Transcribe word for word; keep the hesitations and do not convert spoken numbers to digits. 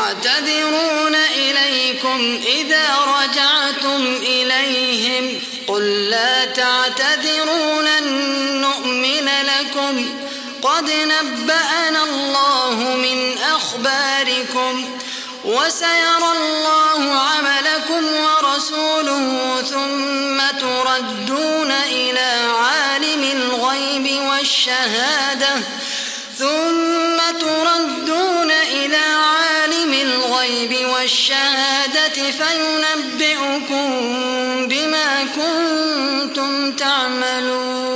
يعتذرون إليكم إذا رجعتم إليهم قل لا تعتذروا لن نؤمن لكم قد نبأنا الله من أخباركم وسيرى الله عملكم ورسوله ثم تردون إلى عالم الغيب والشهادة ثم تردون إلى عالم الغيب والشهادة فينبئكم بما كنتم تعملون.